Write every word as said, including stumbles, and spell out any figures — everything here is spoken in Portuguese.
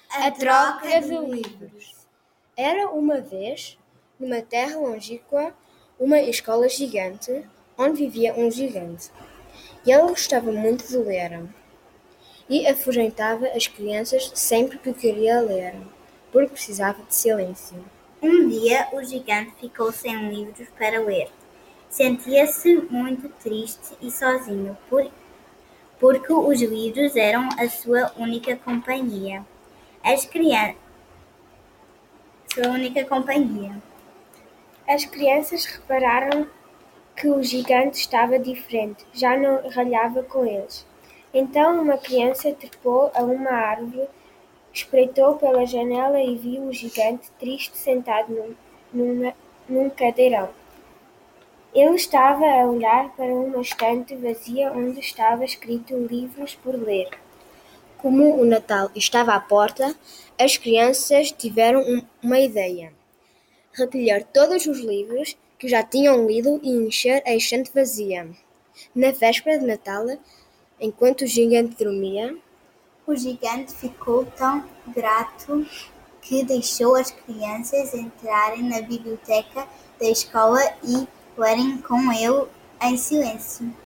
A troca de livros. Era uma vez, numa terra longínqua, uma escola gigante, onde vivia um gigante. E ele gostava muito de ler, e afugentava as crianças sempre que queria ler, porque precisava de silêncio. Um dia, o gigante ficou sem livros para ler. Sentia-se muito triste e sozinho, por, porque os livros eram a sua única companhia. As crianças... Sua única companhia. As crianças repararam que o gigante estava diferente, já não ralhava com eles. Então uma criança trepou a uma árvore, espreitou pela janela e viu o gigante triste sentado num, numa, num cadeirão. Ele estava a olhar para uma estante vazia onde estava escrito livros por ler. Como o Natal estava à porta, as crianças tiveram um, uma ideia. Recolher todos os livros que já tinham lido e encher a estante vazia. Na véspera de Natal, enquanto o gigante dormia, o gigante ficou tão grato que deixou as crianças entrarem na biblioteca da escola e lerem com ele em silêncio.